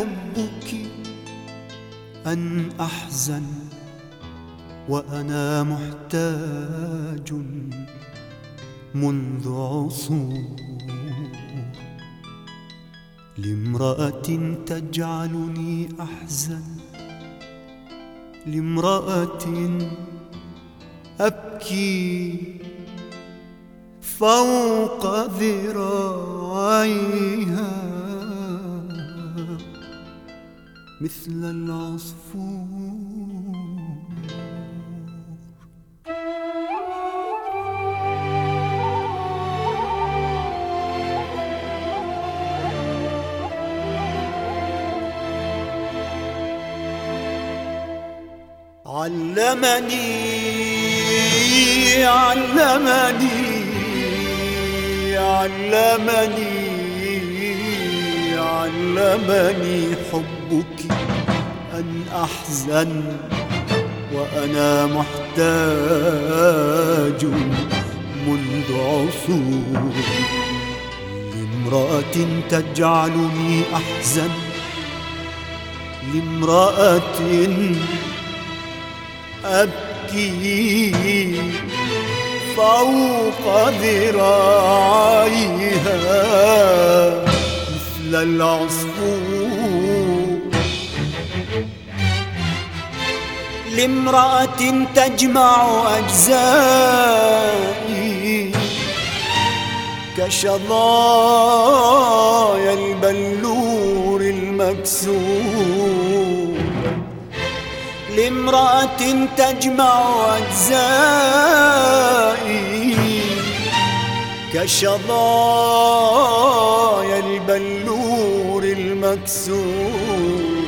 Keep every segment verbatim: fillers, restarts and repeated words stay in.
حبك أن أحزن وأنا محتاج منذ عصور لامرأة تجعلني أحزن، لامرأة أبكي فوق ذراعيها مثل العصفور. علمني علمني علمني علمني حبك أن أحزن وأنا محتاج منذ عصور لامرأة تجعلني أحزن، لامرأة أبكي فوق ذراعيها مثل العصفور، لامرأة تجمع أجزائي كشظايا البلور المكسور، لامرأة تجمع أجزائي كشظايا البلور المكسور.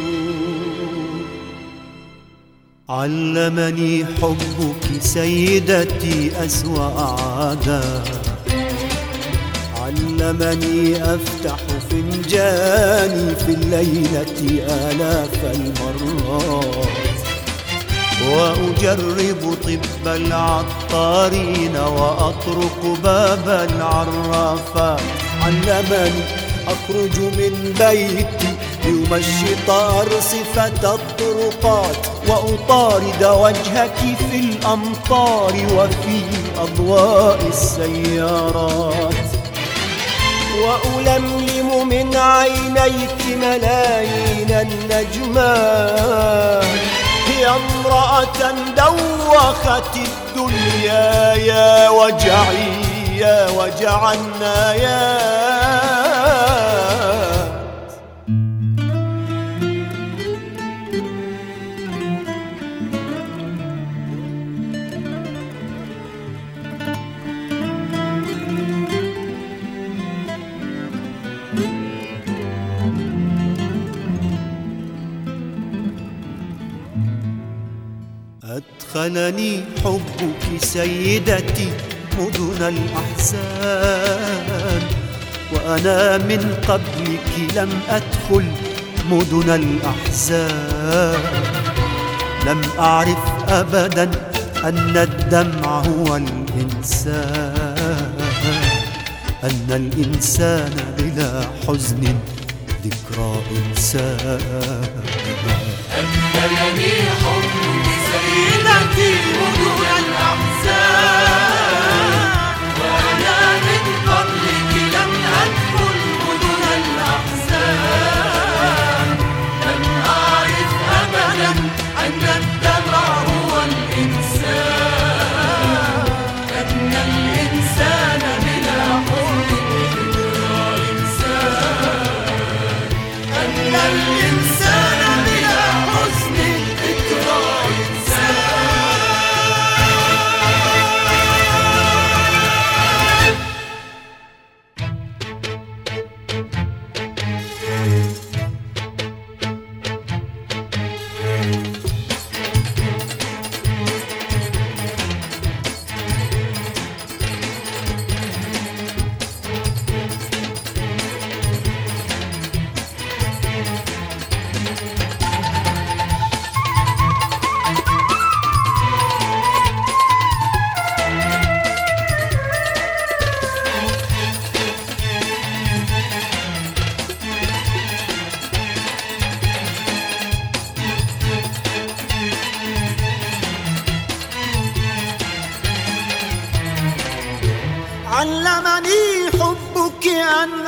علمني حبك سيدتي أسوأ عادة، علمني أفتح فنجاني في الليلة آلاف المرات وأجرب طب العطارين وأطرق باب العرافات. علمني أخرج من بيتي ليمشط أرصفة الطرقات وأطارد وجهك في الأمطار وفي أضواء السيارات وألملم من عينيك ملايين النجمات. يا امرأة دوخت الدنيا يا وجعي يا وجع النايات. أدخلني حبك سيدتي مدن الأحزان وأنا من قبلك لم أدخل مدن الأحزان. لم أعرف أبدا أن الدمع هو الإنسان، أن الإنسان بلا حزن ذكرى إنسان. أدخلني حبك سيدتي مدن الأحزان وأنا من قبلك لم أدخل مدن الأحزان. لم أعرف أبدا أن الدمع هو الإنسان، أن الإنسان بلا حزن ذكرى إنسان، أن الإنسان بلا حزن ذكرى إنسان.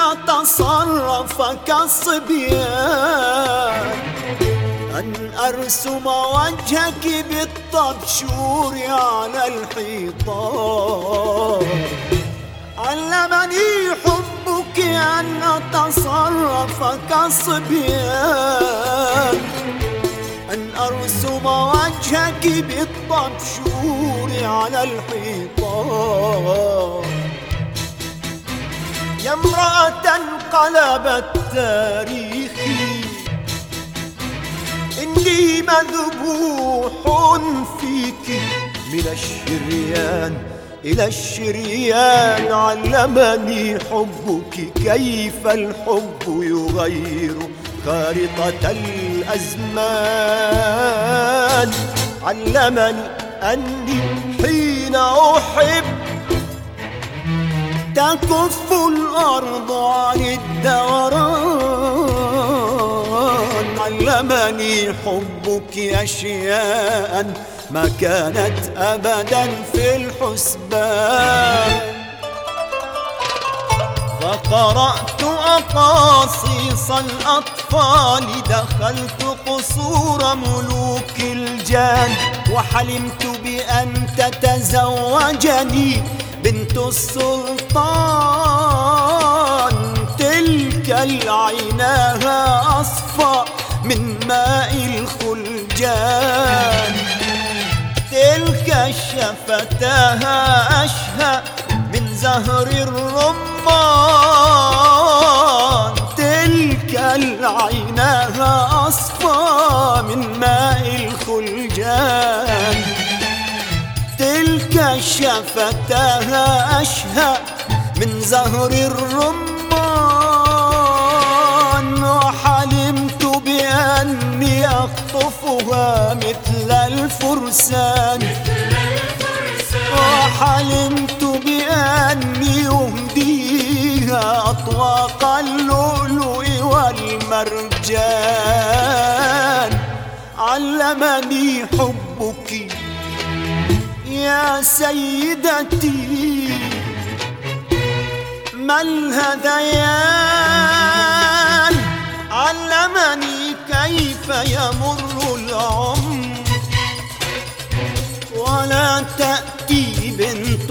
أتصرف كالصبيان، أن أرسم وجهك بالطبشور على الحيطان. علمني حبك أن أتصرف كالصبيان، أن أرسم وجهك بالطبشور على الحيطان. يا امرأة انقلبت تاريخي، إني مذبوح فيك. من الشريان إلى الشريان علمني حبك كيف الحب يغير خارطة الأزمان. علمني أني حين أحب تكف الأرض عن الدوران. علمني حبك أشياء ما كانت أبدا في الحسبان. فقرأت أقاصيص الأطفال، دخلت قصور ملوك الجان، وحلمت بأن تتزوجني بنت السلطان. تلك العيناها أصفى من ماء الخلجان، تلك شفتاها أشهى من زهر الرمان. تلك العيناها أصفى من ماء الخلجان، تلك شفتاها أشهى من زهر الرمان. وحلمت بأني أخطفها مثل الفرسان، وحلمت بأني أهديها أطواق اللؤلؤ والمرجان. علمني حبك يا سيدتي ما الهذيان. علمني كيف يمر العمر ولا تأتي بنت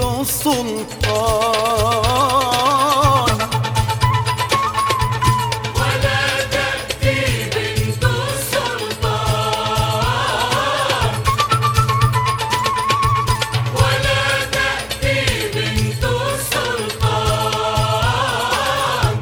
السلطان. ولا تأتي بنت السلطان، ولا تأتي بنت السلطان.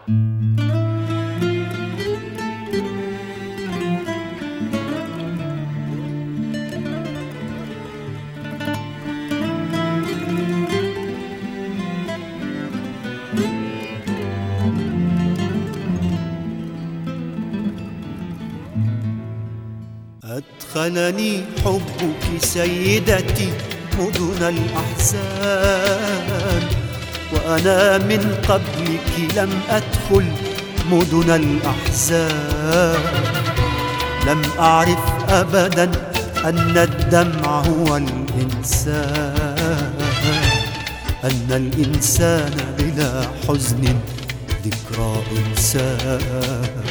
أدخلني حبك سيدتي مدن الأحزان، وأنا من قبلك لم أدخل مدن الأحزان. لم أعرف أبدا أن الدمع هو الإنسان، أن الإنسان بلا حزن ذكرى إنسان.